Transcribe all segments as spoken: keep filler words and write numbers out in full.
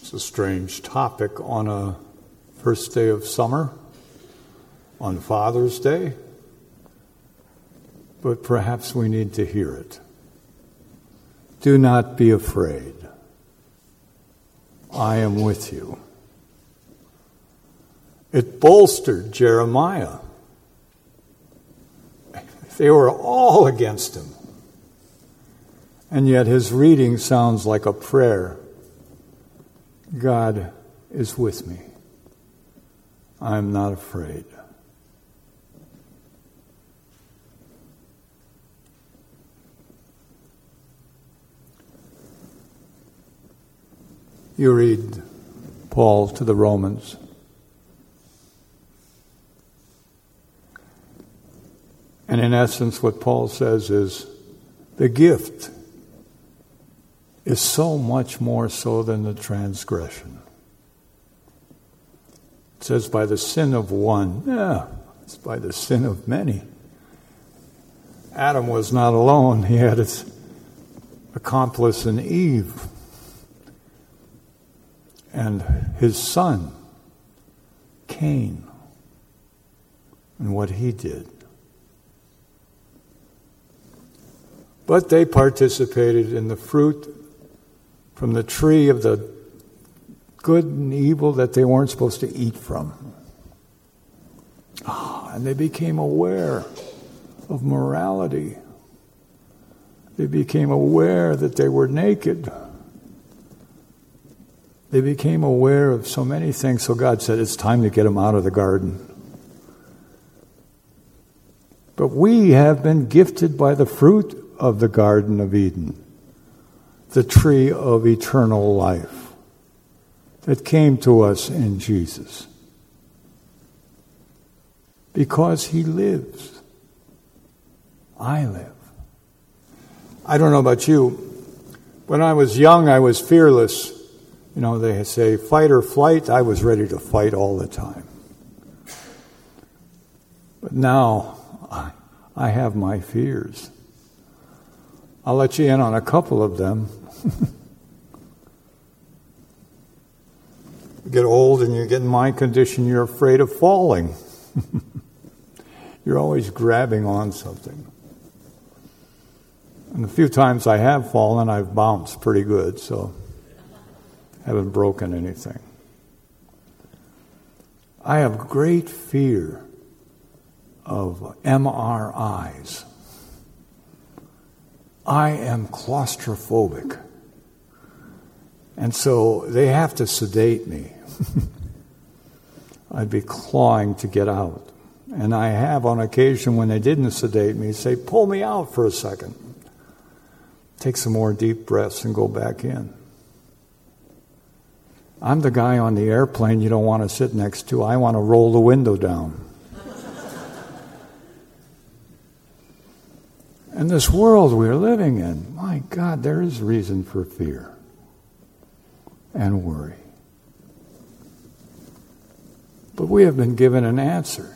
It's a strange topic on a first day of summer, on Father's Day, but perhaps we need to hear it. Do not be afraid. I am with you. It bolstered Jeremiah. They were all against him. And yet his reading sounds like a prayer. God is with me. I am not afraid. You read Paul to the Romans. And in essence, what Paul says is, the gift is so much more so than the transgression. It says, by the sin of one. Yeah, it's by the sin of many. Adam was not alone. He had his accomplice in Eve. And his son, Cain, and what he did. But they participated in the fruit from the tree of the good and evil that they weren't supposed to eat from. Oh, and they became aware of morality. They became aware that they were naked. They became aware of so many things, so God said, it's time to get them out of the garden. But we have been gifted by the fruit of the Garden of Eden, the tree of eternal life that came to us in Jesus. Because he lives, I live. I don't know about you. When I was young, I was fearless. You know, they say fight or flight. I was ready to fight all the time. But now, I, I have my fears. I'll let you in on a couple of them. You get old and you get in my condition, you're afraid of falling. You're always grabbing on something. And the few times I have fallen, I've bounced pretty good, so haven't broken anything. I have great fear of M R Is. I am claustrophobic. And so they have to sedate me. I'd be clawing to get out. And I have on occasion when they didn't sedate me, say, pull me out for a second. Take some more deep breaths and go back in. I'm the guy on the airplane you don't want to sit next to. I want to roll the window down. And this world we're living in, my God, there is reason for fear and worry. But we have been given an answer.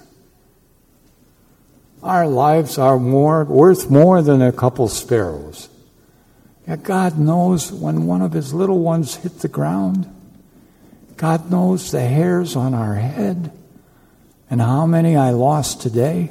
Our lives are more worth more than a couple sparrows. Yet God knows when one of his little ones hit the ground. God knows the hairs on our head and how many I lost today.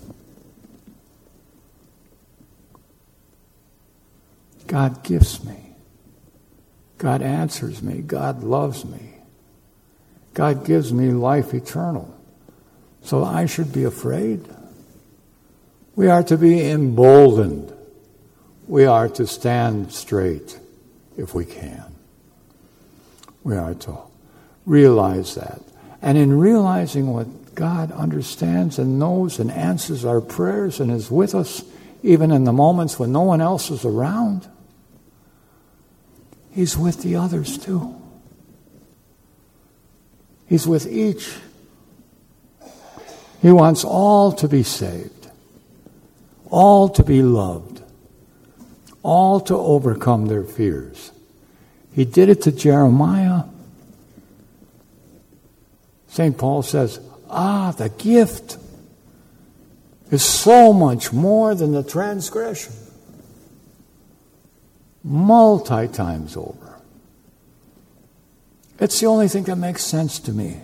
God gives me. God answers me. God loves me. God gives me life eternal. So I should be afraid. We are to be emboldened. We are to stand straight if we can. We are to realize that. And in realizing what God understands and knows and answers our prayers and is with us, even in the moments when no one else is around, he's with the others too. He's with each. He wants all to be saved, all to be loved, all to overcome their fears. He did it to Jeremiah. Saint Paul says, ah, the gift is so much more than the transgression. Multi times over. It's the only thing that makes sense to me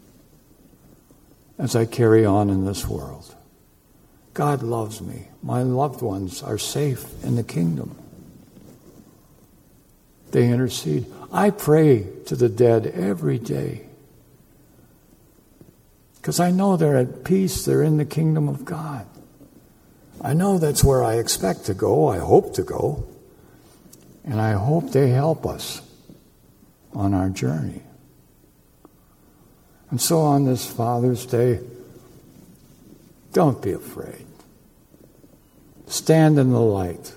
as I carry on in this world. God loves me. My loved ones are safe in the kingdom. They intercede. I pray to the dead every day because I know they're at peace. They're in the kingdom of God. I know that's where I expect to go. I hope to go. And I hope they help us on our journey. And so on this Father's Day, don't be afraid. Stand in the light.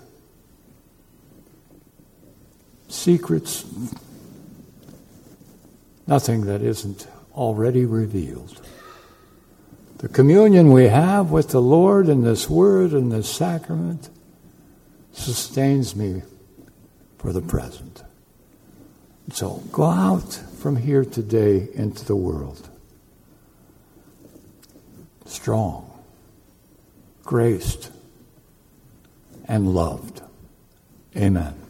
Secrets, nothing that isn't already revealed. The communion we have with the Lord in this word and this sacrament sustains me for the present. So go out from here today into the world strong, graced, and loved. Amen.